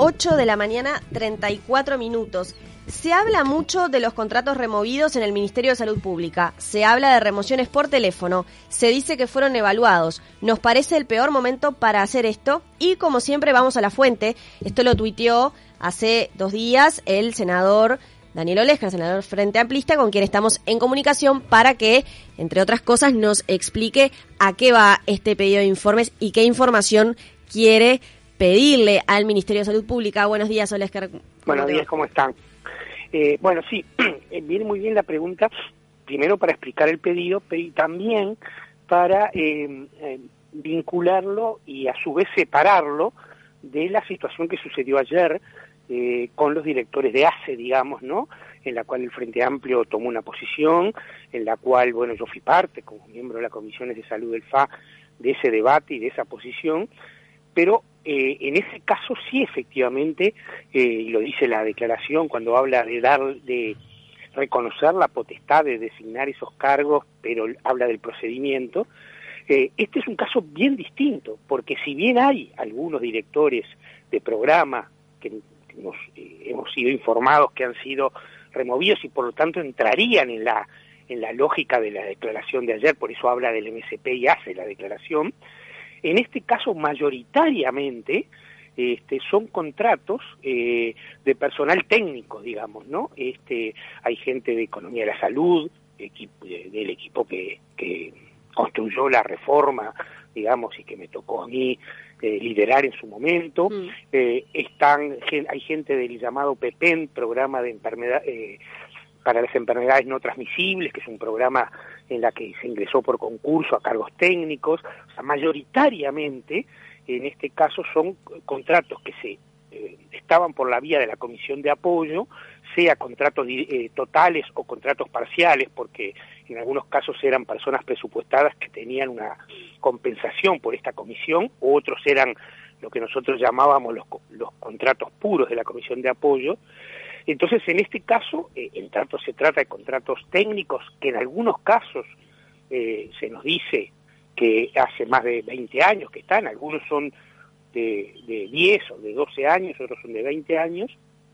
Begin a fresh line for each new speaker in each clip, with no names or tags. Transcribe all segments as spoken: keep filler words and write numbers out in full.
ocho de la mañana, treinta y cuatro minutos. Se habla mucho de los contratos removidos en el Ministerio de Salud Pública. Se habla de remociones por teléfono. Se dice que fueron evaluados. Nos parece el peor momento para hacer esto. Y como siempre vamos a la fuente. Esto lo tuiteó hace dos días el senador Daniel Olesca, senador Frente Amplista, con quien estamos en comunicación para que, entre otras cosas, nos explique a qué va este pedido de informes y qué información quiere pedirle al Ministerio de Salud Pública. Buenos días, Olesca.
Buenos días, ¿cómo están? Eh, bueno, sí, viene muy bien la pregunta, primero para explicar el pedido, pero y también para eh, eh, vincularlo y a su vez separarlo de la situación que sucedió ayer eh, con los directores de A C E, digamos, ¿no?, en la cual el Frente Amplio tomó una posición, en la cual, bueno, yo fui parte, como miembro de las comisiones de salud del F A, de ese debate y de esa posición, pero eh, en ese caso sí, efectivamente, eh, y lo dice la declaración cuando habla de dar, de reconocer la potestad de designar esos cargos, pero habla del procedimiento. Eh, este es un caso bien distinto, porque si bien hay algunos directores de programa que nos, eh, hemos sido informados que han sido removidos y por lo tanto entrarían en la en la lógica de la declaración de ayer, por eso habla del M S P y hace la declaración. En este caso, mayoritariamente, este, son contratos eh, de personal técnico, digamos, ¿no? Este, hay gente de Economía de la Salud, equipo, de, del equipo que, que construyó la reforma, digamos, y que me tocó a mí eh, liderar en su momento. Mm. Eh, están, hay gente del llamado P P E N, Programa de Enfermedad, eh, para las Enfermedades No Transmisibles, que es un programa en la que se ingresó por concurso a cargos técnicos. O sea, mayoritariamente, en este caso, son contratos que se eh, estaban por la vía de la Comisión de Apoyo, sea contratos eh, totales o contratos parciales, porque en algunos casos eran personas presupuestadas que tenían una compensación por esta comisión, u otros eran lo que nosotros llamábamos los, los contratos puros de la Comisión de Apoyo. Entonces, en este caso, eh, en tanto se trata de contratos técnicos, que en algunos casos eh, se nos dice que hace más de veinte años que están, algunos son de, de diez o de doce años, otros son de veinte años,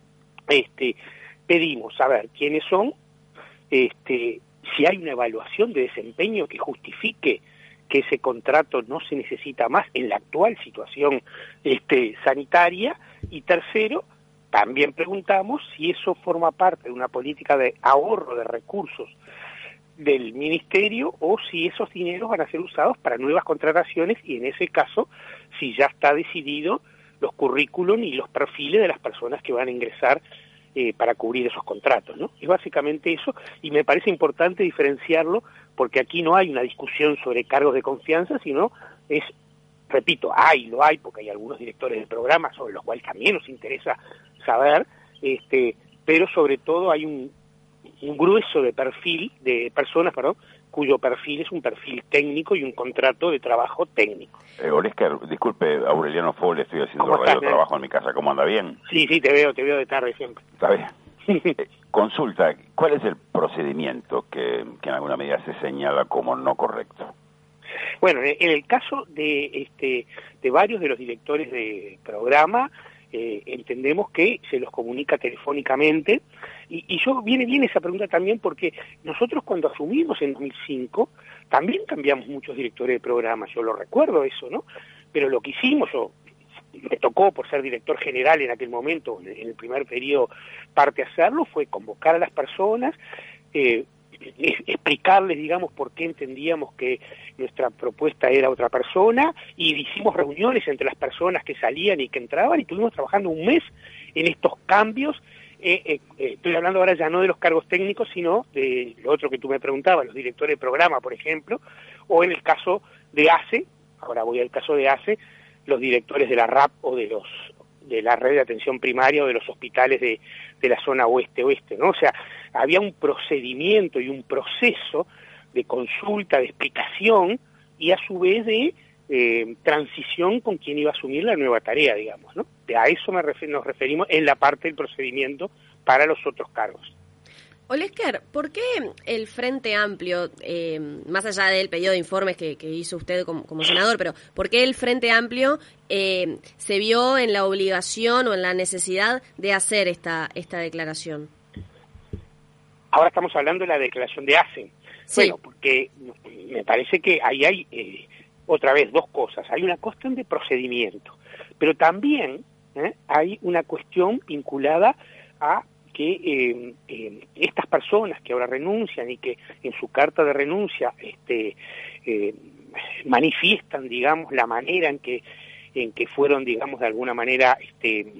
este, pedimos saber quiénes son, este, si hay una evaluación de desempeño que justifique que ese contrato no se necesita más en la actual situación este, sanitaria, y tercero, también preguntamos si eso forma parte de una política de ahorro de recursos del Ministerio o si esos dineros van a ser usados para nuevas contrataciones y en ese caso si ya está decidido los currículum y los perfiles de las personas que van a ingresar eh, para cubrir esos contratos, ¿no? Es básicamente eso y me parece importante diferenciarlo porque aquí no hay una discusión sobre cargos de confianza, sino es, repito, hay, lo hay porque hay algunos directores de programas sobre los cuales también nos interesa saber, este, pero sobre todo hay un, un grueso de perfil, de personas, perdón, cuyo perfil es un perfil técnico y un contrato de trabajo técnico.
Eh, Olesca, disculpe, Aureliano Fole, estoy haciendo radio trabajo en mi casa, ¿cómo anda? ¿Bien?
Sí, sí, te veo, te veo de tarde siempre.
Está bien. eh, consulta, ¿cuál es el procedimiento que, que en alguna medida se señala como no correcto?
Bueno, en el caso de, este, de varios de los directores de programa, Eh, entendemos que se los comunica telefónicamente y, y yo viene bien esa pregunta también porque nosotros cuando asumimos en dos mil cinco también cambiamos muchos directores de programas, yo lo recuerdo eso, ¿no? Pero lo que hicimos, yo me tocó por ser director general en aquel momento, en el primer periodo parte hacerlo, fue convocar a las personas, eh, explicarles, digamos, por qué entendíamos que nuestra propuesta era otra persona, y hicimos reuniones entre las personas que salían y que entraban, y estuvimos trabajando un mes en estos cambios. Eh, eh, eh, estoy hablando ahora ya no de los cargos técnicos, sino de lo otro que tú me preguntabas, los directores de programa, por ejemplo, o en el caso de A C E, ahora voy al caso de A C E, los directores de la R A P o de los de la red de atención primaria o de los hospitales de, de la zona oeste-oeste, ¿no? O sea, había un procedimiento y un proceso de consulta, de explicación y a su vez de eh, transición con quien iba a asumir la nueva tarea, digamos, ¿no? A eso me refer- nos referimos en la parte del procedimiento para los otros cargos.
Olesker, ¿por qué el Frente Amplio, eh, más allá del pedido de informes que, que hizo usted como, como senador, pero por qué el Frente Amplio eh, se vio en la obligación o en la necesidad de hacer esta, esta declaración?
Ahora estamos hablando de la declaración de A C E.
Sí.
Bueno, porque me parece que ahí hay, eh, otra vez, dos cosas. Hay una cuestión de procedimiento, pero también eh, hay una cuestión vinculada a que eh, eh, estas personas que ahora renuncian y que en su carta de renuncia este, eh, manifiestan, digamos, la manera en que en que fueron, digamos, de alguna manera este,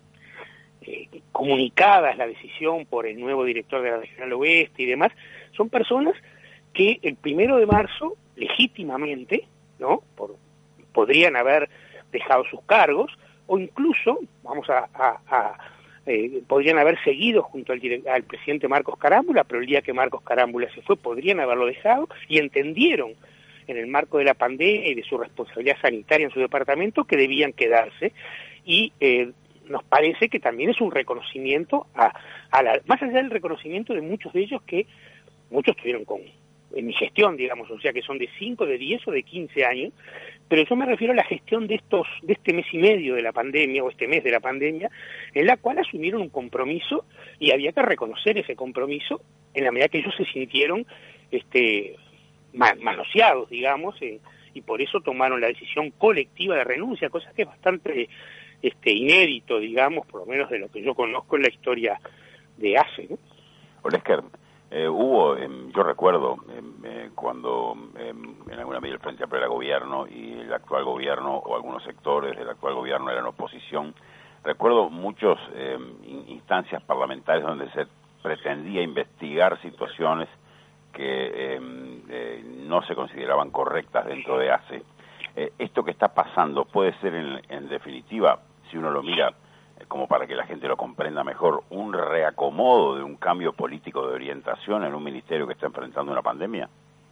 eh, comunicadas la decisión por el nuevo director de la Regional Oeste y demás, son personas que el primero de marzo, legítimamente, ¿no? Por, podrían haber dejado sus cargos, o incluso, vamos a... a, a Eh, podrían haber seguido junto al, al presidente Marcos Carámbula, pero el día que Marcos Carámbula se fue podrían haberlo dejado, y entendieron en el marco de la pandemia y de su responsabilidad sanitaria en su departamento que debían quedarse, y eh, nos parece que también es un reconocimiento a, a la, más allá del reconocimiento de muchos de ellos que muchos tuvieron con en mi gestión, digamos, o sea que son de cinco, de diez o de quince años, pero yo me refiero a la gestión de estos, de este mes y medio de la pandemia, o este mes de la pandemia, en la cual asumieron un compromiso, y había que reconocer ese compromiso en la medida que ellos se sintieron este, manoseados, digamos, eh, y por eso tomaron la decisión colectiva de renuncia, cosa que es bastante este, inédito, digamos, por lo menos de lo que yo conozco en la historia de A C E, ¿no?
Olesker, Eh, hubo, eh, yo recuerdo, eh, eh, cuando eh, en alguna medida el Frente Amplio era gobierno y el actual gobierno, o algunos sectores del actual gobierno eran oposición, recuerdo muchas eh, instancias parlamentarias donde se pretendía investigar situaciones que eh, eh, no se consideraban correctas dentro de A C E. Eh, esto que está pasando puede ser, en, en definitiva, si uno lo mira, como para que la gente lo comprenda mejor, un reacomodo de un cambio político de orientación en un ministerio que está enfrentando una pandemia?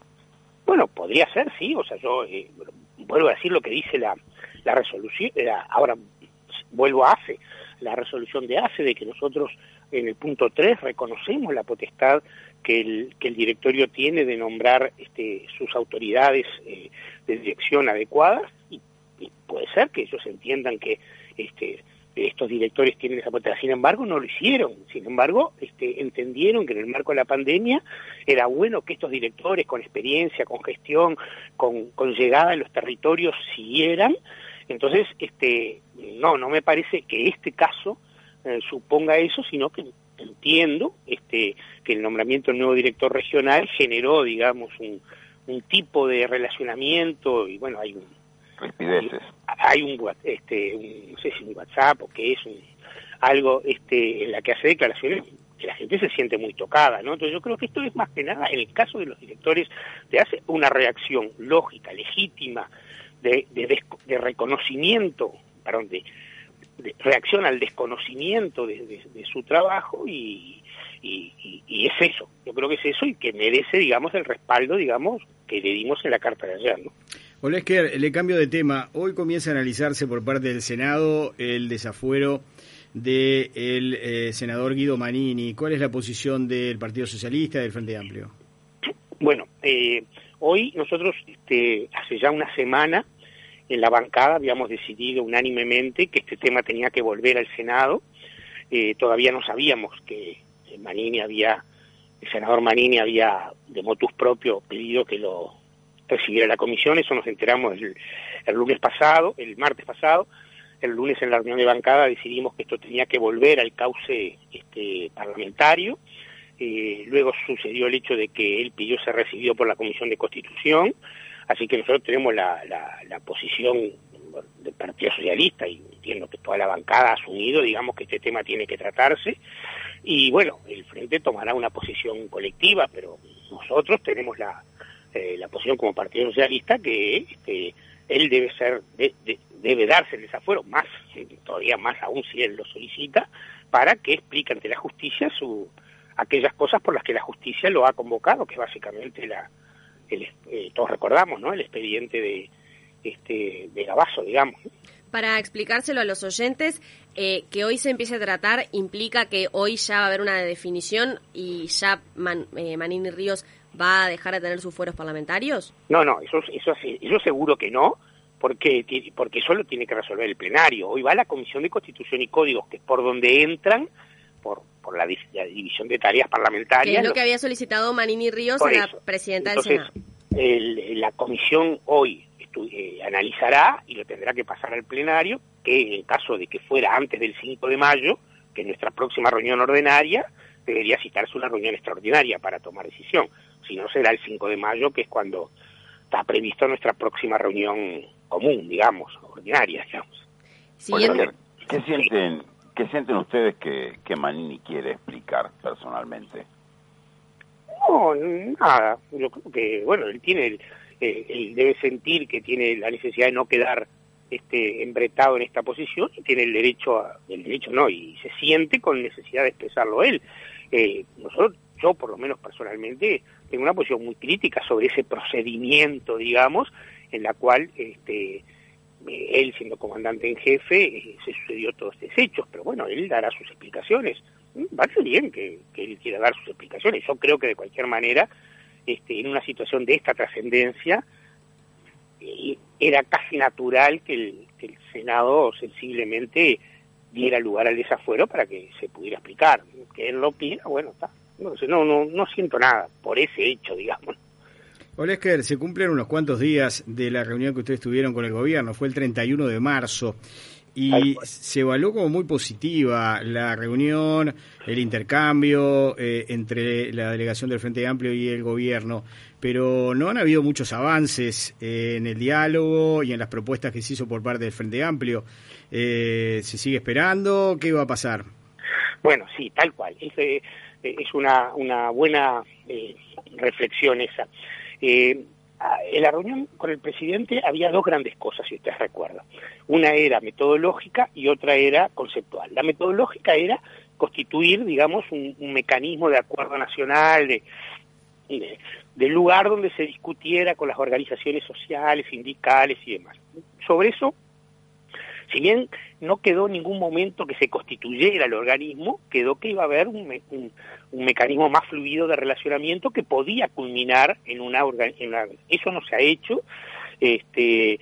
Bueno, podría ser, sí, o sea, yo eh, vuelvo a decir lo que dice la, la resolución, la, ahora vuelvo a A C E, la resolución de A C E, de que nosotros en el punto tres reconocemos la potestad que el, que el directorio tiene de nombrar este, sus autoridades eh, de dirección adecuadas, y, y puede ser que ellos entiendan que este estos directores tienen esa potestad. Sin embargo, no lo hicieron. Sin embargo, este, entendieron que en el marco de la pandemia era bueno que estos directores con experiencia, con gestión, con, con llegada en los territorios siguieran. Entonces, este, no, no me parece que este caso eh, suponga eso, sino que entiendo este, que el nombramiento del nuevo director regional generó, digamos, un, un tipo de relacionamiento, y bueno, hay un
Rispideces.
Hay un, este, un, no sé si un WhatsApp o qué es, un, algo este, en la que hace declaraciones que la gente se siente muy tocada, ¿no? Entonces yo creo que esto es más que nada, en el caso de los directores, de hace una reacción lógica, legítima, de, de, de, de reconocimiento, perdón, de, de reacción al desconocimiento de, de, de su trabajo, y, y, y, y es eso, yo creo que es eso, y que merece, digamos, el respaldo, digamos, que le dimos en la carta de ayer, ¿no?
Olesker, le cambio de tema. Hoy comienza a analizarse por parte del Senado el desafuero del eh, senador Guido Manini. ¿Cuál es la posición del Partido Socialista y del Frente Amplio?
Bueno, eh, hoy nosotros, este, hace ya una semana, en la bancada habíamos decidido unánimemente que este tema tenía que volver al Senado. Eh, todavía no sabíamos que Manini había, el senador Manini había de motus propio pedido que lo recibiera la comisión. Eso nos enteramos el, el lunes pasado, el martes pasado. El lunes en la reunión de bancada decidimos que esto tenía que volver al cauce este, parlamentario. Eh, luego sucedió el hecho de que él pidió ser recibido por la Comisión de Constitución, así que nosotros tenemos la, la, la posición del Partido Socialista, y entiendo que toda la bancada ha asumido, digamos, que este tema tiene que tratarse, y bueno, el Frente tomará una posición colectiva, pero nosotros tenemos la Eh, la posición como Partido Socialista que este, él debe ser de, de, debe darse el desafuero, más todavía más aún si él lo solicita, para que explique ante la justicia su aquellas cosas por las que la justicia lo ha convocado, que es básicamente la el, eh, todos recordamos, ¿no?, el expediente de este de Gabazo, digamos.
Para explicárselo a los oyentes, eh, que hoy se empiece a tratar implica que hoy ya va a haber una definición y ya Man, eh, Manini Ríos va a dejar de tener sus fueros parlamentarios.
No, no, eso, eso, eso seguro que no, porque, porque eso lo tiene que resolver el plenario. Hoy va la Comisión de Constitución y Códigos, que es por donde entran, por, por la, la división de tareas parlamentarias.
Que es lo que había solicitado Manini Ríos a la presidenta
Entonces,
del Senado.
El, la comisión hoy eh, analizará y lo tendrá que pasar al plenario, que en caso de que fuera antes del cinco de mayo, que es nuestra próxima reunión ordinaria, debería citarse una reunión extraordinaria para tomar decisión. Si no, será el cinco de mayo, que es cuando está previsto nuestra próxima reunión común, digamos, ordinaria, digamos.
Bueno, ¿qué sienten, qué sienten ustedes que, que Manini quiere explicar personalmente?
No, nada. Yo creo que, bueno, él tiene, el, eh, él debe sentir que tiene la necesidad de no quedar este embretado en esta posición y tiene el derecho, a, el derecho no, y se siente con necesidad de expresarlo él. Eh, nosotros, yo por lo menos personalmente, tengo una posición muy crítica sobre ese procedimiento, digamos, en la cual este él, siendo comandante en jefe, eh, se sucedió todos estos hechos, pero bueno, él dará sus explicaciones. Parece bien que, que él quiera dar sus explicaciones. Yo creo que de cualquier manera, este, en una situación de esta trascendencia, eh, era casi natural que el, que el Senado sensiblemente diera lugar al desafuero para que se pudiera explicar. Que él lo pida, bueno, está. No, no, no, no siento nada por ese hecho, digamos.
Olesker, se cumplen unos cuantos días de la reunión que ustedes tuvieron con el gobierno, fue el treinta y uno de marzo, y se evaluó como muy positiva la reunión, el intercambio eh, entre la delegación del Frente Amplio y el gobierno, pero no han habido muchos avances eh, en el diálogo y en las propuestas que se hizo por parte del Frente Amplio. Eh, ¿Se sigue esperando? ¿Qué va a pasar?
Bueno, sí, tal cual. Es, eh, es una, una buena eh, reflexión esa. Eh, en la reunión con el presidente había dos grandes cosas, si usted recuerda. Una era metodológica y otra era conceptual. La metodológica era constituir, digamos, un, un mecanismo de acuerdo nacional, de, de, de lugar donde se discutiera con las organizaciones sociales, sindicales y demás. Sobre eso, si bien no quedó en ningún momento que se constituyera el organismo, quedó que iba a haber un, me, un, un mecanismo más fluido de relacionamiento que podía culminar en una, en una... Eso no se ha hecho, este,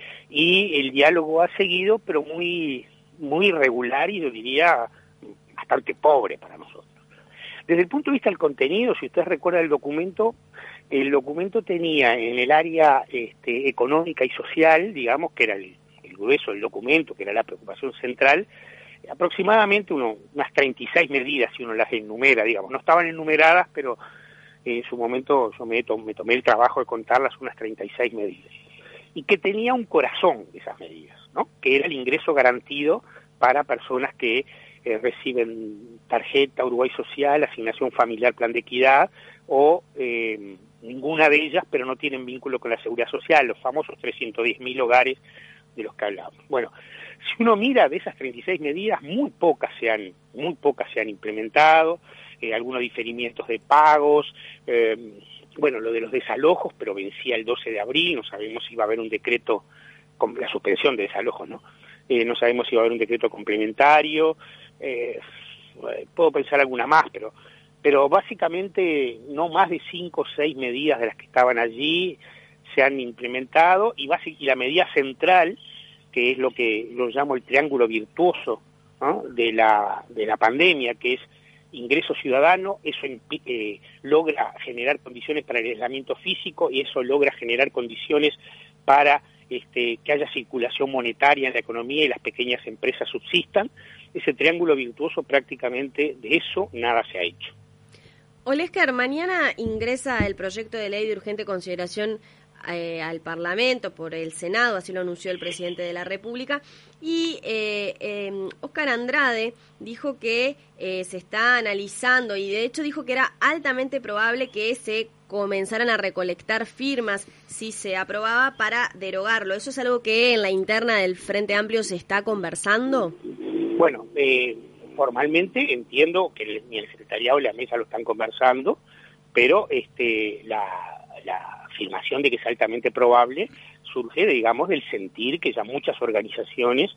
y el diálogo ha seguido, pero muy, muy irregular y yo diría bastante pobre para nosotros. Desde el punto de vista del contenido, si usted recuerda el documento, el documento tenía en el área este, económica y social, digamos, que era el el grueso del documento, que era la preocupación central, aproximadamente uno, unas treinta y seis medidas, si uno las enumera, digamos. No estaban enumeradas, pero en su momento yo me, to me tomé el trabajo de contarlas, unas treinta y seis medidas. Y que tenía un corazón esas medidas, ¿no? Que era el ingreso garantido para personas que eh, reciben tarjeta, Uruguay Social, asignación familiar, plan de equidad, o eh, ninguna de ellas, pero no tienen vínculo con la seguridad social, los famosos trescientos diez mil hogares de los que hablamos. Bueno, si uno mira de esas treinta y seis medidas, muy pocas se han, muy pocas se han implementado, eh, algunos diferimientos de pagos, eh, bueno, lo de los desalojos, pero vencía el doce de abril, no sabemos si va a haber un decreto, con la suspensión de desalojos, ¿no? Eh, no sabemos si va a haber un decreto complementario, eh, puedo pensar alguna más, pero, pero básicamente no más de cinco o seis medidas de las que estaban allí se han implementado, y, y la medida central, que es lo que lo llamo el triángulo virtuoso, ¿no? de la de la pandemia, que es ingreso ciudadano, eso eh, logra generar condiciones para el aislamiento físico y eso logra generar condiciones para este, que haya circulación monetaria en la economía y las pequeñas empresas subsistan. Ese triángulo virtuoso, prácticamente de eso nada se ha hecho.
Olesker, mañana ingresa el proyecto de ley de urgente consideración Eh, al Parlamento por el Senado, así lo anunció el presidente de la República, y eh, eh, Óscar Andrade dijo que eh, se está analizando y de hecho dijo que era altamente probable que se comenzaran a recolectar firmas si se aprobaba para derogarlo. ¿Eso es algo que en la interna del Frente Amplio se está conversando?
Bueno, eh, formalmente entiendo que ni el secretariado ni la mesa lo están conversando, pero este la, la afirmación de que es altamente probable surge, digamos, del sentir que ya muchas organizaciones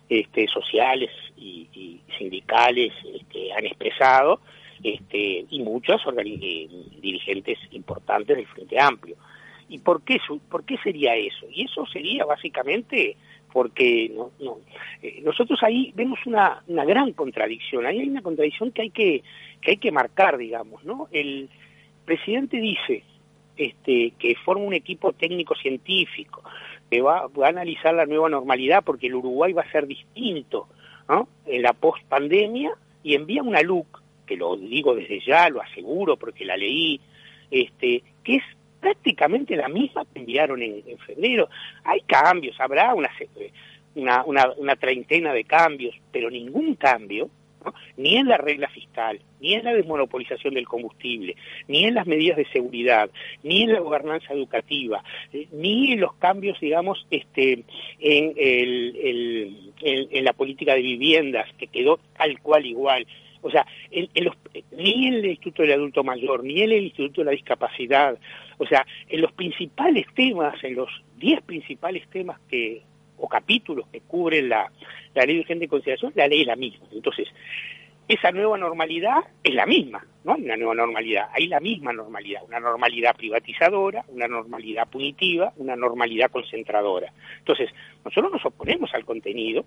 este, sociales y, y sindicales este, han expresado, este, y muchos organi- dirigentes importantes del Frente Amplio. ¿Y por qué, por qué sería eso? Y eso sería básicamente porque no, no, eh, nosotros ahí vemos una, una gran contradicción. Ahí hay una contradicción que hay que, que hay que marcar, digamos, ¿no? El presidente dice este, que forma un equipo técnico-científico, que va, va a analizar la nueva normalidad porque el Uruguay va a ser distinto, ¿no?, en la post-pandemia, y envía una L U C, que lo digo desde ya, lo aseguro porque la leí, este, que es prácticamente la misma que enviaron en, en febrero. Hay cambios, habrá una, una, una, una treintena de cambios, pero ningún cambio, ¿no?, ni en la regla fiscal, ni en la desmonopolización del combustible, ni en las medidas de seguridad, ni en la gobernanza educativa, eh, ni en los cambios, digamos, este, en, el, el, en, en la política de viviendas, que quedó tal cual igual. O sea, en, en los, ni en el Instituto del Adulto Mayor, ni en el Instituto de la Discapacidad, o sea, en los principales temas, en los diez principales temas que o capítulos que cubren la, la ley de urgente consideración, la ley es la misma. Entonces, esa nueva normalidad es la misma, no hay una nueva normalidad, hay la misma normalidad, una normalidad privatizadora, una normalidad punitiva, una normalidad concentradora. Entonces, nosotros nos oponemos al contenido,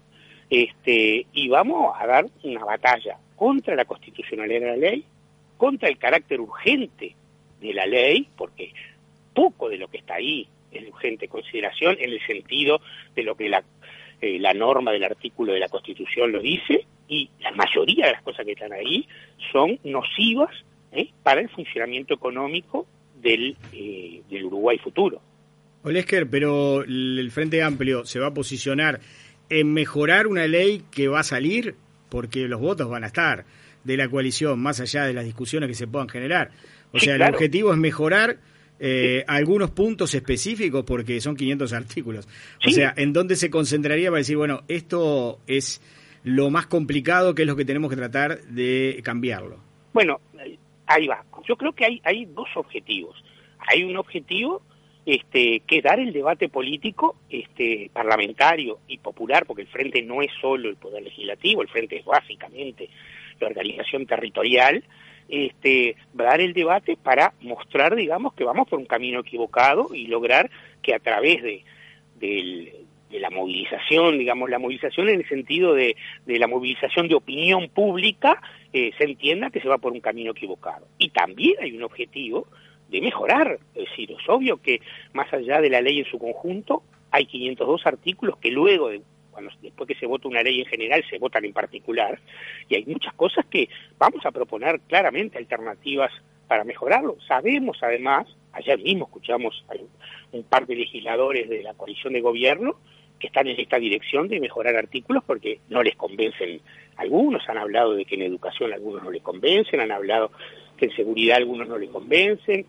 este, y vamos a dar una batalla contra la constitucionalidad de la ley, contra el carácter urgente de la ley, porque poco de lo que está ahí es de urgente consideración en el sentido de lo que la, eh, la norma del artículo de la Constitución lo dice, y la mayoría de las cosas que están ahí son nocivas ¿eh? para el funcionamiento económico del, eh, del Uruguay futuro.
Olesker, pero el Frente Amplio se va a posicionar en mejorar una ley que va a salir, porque los votos van a estar de la coalición, más allá de las discusiones que se puedan generar. O
Sí,
sea,
claro.
el objetivo es mejorar eh, sí. algunos puntos específicos, porque son quinientos artículos. O
Sí.
sea, ¿en dónde se concentraría para decir, bueno, esto es lo más complicado, que es lo que tenemos que tratar de cambiarlo?
Bueno, ahí va. Yo creo que hay, hay dos objetivos. Hay un objetivo este, que es dar el debate político este, parlamentario y popular, porque el Frente no es solo el Poder Legislativo, el Frente es básicamente la organización territorial, este, dar el debate para mostrar, digamos, que vamos por un camino equivocado y lograr que a través de, del, de la movilización, digamos, la movilización en el sentido de, de la movilización de opinión pública, eh, se entienda que se va por un camino equivocado. Y también hay un objetivo de mejorar, es decir, es obvio que más allá de la ley en su conjunto, hay quinientos dos artículos que luego, de, cuando después que se vota una ley en general, se votan en particular, y hay muchas cosas que vamos a proponer claramente alternativas para mejorarlo. Sabemos además, ayer mismo escuchamos a un par de legisladores de la coalición de gobierno que están en esta dirección de mejorar artículos porque no les convencen algunos, han hablado de que en educación algunos no les convencen, han hablado que en seguridad algunos no les convencen.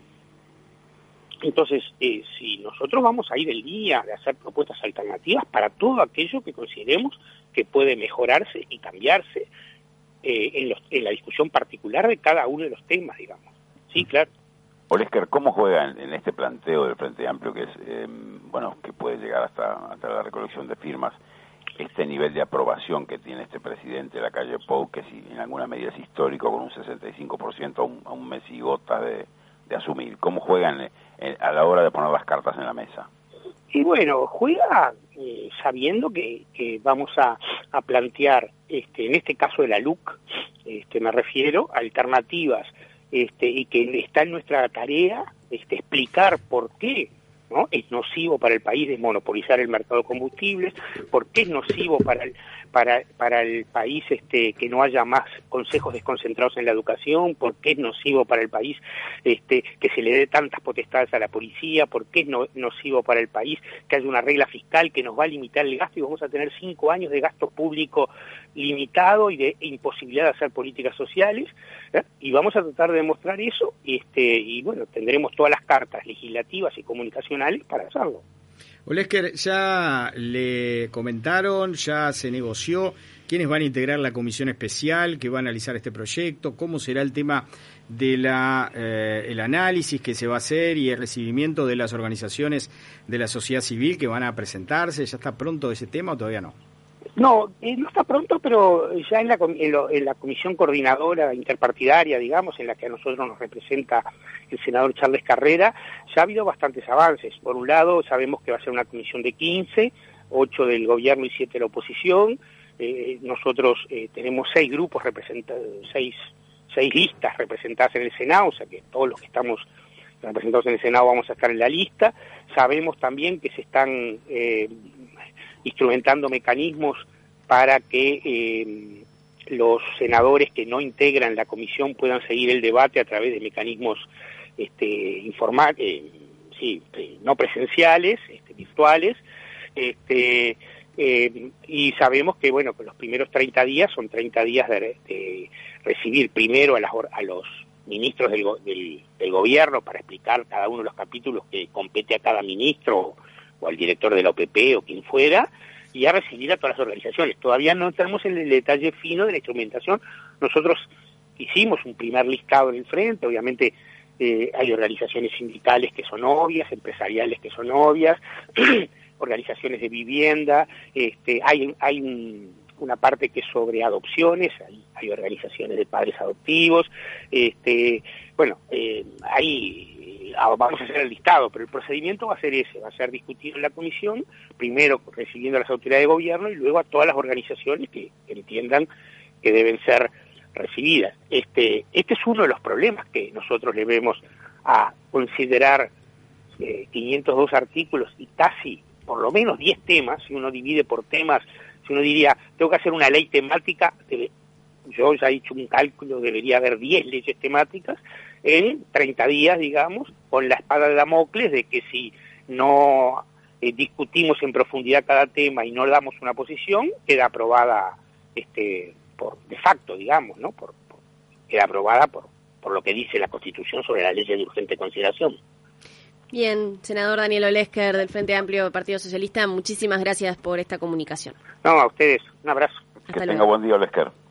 Entonces, eh, si nosotros vamos a ir el día de hacer propuestas alternativas para todo aquello que consideremos que puede mejorarse y cambiarse eh, en, los, en la discusión particular de cada uno de los temas, digamos. Sí, claro.
Olesker, ¿cómo juega en, en este planteo del Frente Amplio, que es, eh, bueno, que puede llegar hasta, hasta la recolección de firmas, este nivel de aprobación que tiene este presidente de la calle Pou, que si en alguna medida es histórico, con un sesenta y cinco por ciento a un, a un mes y gota de, de asumir? ¿Cómo juegan en, en, a la hora de poner las cartas en la mesa?
Y bueno, juega eh, sabiendo que, que vamos a, a plantear, este, en este caso de la L U C, este, me refiero, alternativas, este, y que está en nuestra tarea este, explicar por qué, ¿no?, es nocivo para el país desmonopolizar el mercado de combustibles, por qué es nocivo para el, para, para el país este, que no haya más consejos desconcentrados en la educación, por qué es nocivo para el país este, que se le dé tantas potestades a la policía, por qué es no, nocivo para el país que haya una regla fiscal que nos va a limitar el gasto y vamos a tener cinco años de gasto público limitado y de imposibilidad de hacer políticas sociales, ¿eh? Y vamos a tratar de demostrar eso este, y bueno, tendremos todas las cartas legislativas y comunicacionales para hacerlo.
Olesker, ya le comentaron, ya se negoció quiénes van a integrar la comisión especial que va a analizar este proyecto, cómo será el tema de la eh, el análisis que se va a hacer y el recibimiento de las organizaciones de la sociedad civil que van a presentarse. ¿Ya está pronto ese tema o todavía no?
No, eh, no está pronto, pero ya en la, en, lo, en la comisión coordinadora interpartidaria, digamos, en la que a nosotros nos representa el senador Charles Carrera, ya ha habido bastantes avances. Por un lado, sabemos que va a ser una comisión de quince, ocho del gobierno y siete de la oposición. Eh, nosotros eh, tenemos seis grupos representados, seis, seis listas representadas en el Senado, o sea que todos los que estamos representados en el Senado vamos a estar en la lista. Sabemos también que se están eh, instrumentando mecanismos para que eh, los senadores que no integran la comisión puedan seguir el debate a través de mecanismos este, informal, eh, sí, no presenciales, este, virtuales, este, eh, y sabemos que bueno que los primeros treinta días son treinta días de, de recibir primero a, las, a los ministros del, del, del gobierno para explicar cada uno de los capítulos que compete a cada ministro o, o al director de la O P P o quien fuera, y a recibir a todas las organizaciones. Todavía no entramos en el detalle fino de la instrumentación. Nosotros hicimos un primer listado en el frente, obviamente eh, hay organizaciones sindicales que son obvias, empresariales que son obvias, organizaciones de vivienda, este, hay, hay un, una parte que es sobre adopciones, hay, hay organizaciones de padres adoptivos, este, bueno, eh, ahí vamos a hacer el listado, pero el procedimiento va a ser ese, va a ser discutido en la comisión, primero recibiendo a las autoridades de gobierno y luego a todas las organizaciones que, que entiendan que deben ser recibidas. Este, este es uno de los problemas que nosotros le vemos a considerar eh, quinientos dos artículos y casi por lo menos diez temas. Si uno divide por temas, si uno diría, tengo que hacer una ley temática, debe, yo ya he hecho un cálculo, debería haber diez leyes temáticas en treinta días, digamos, con la espada de Damocles de que si no eh, discutimos en profundidad cada tema y no damos una posición, queda aprobada este por de facto, digamos, ¿no? Por, por, queda aprobada por, por lo que dice la Constitución sobre las leyes de urgente consideración.
Bien, senador Daniel Olesker del Frente Amplio Partido Socialista, muchísimas gracias por esta comunicación.
No, a ustedes, un abrazo.
Que tenga buen día, Olesker.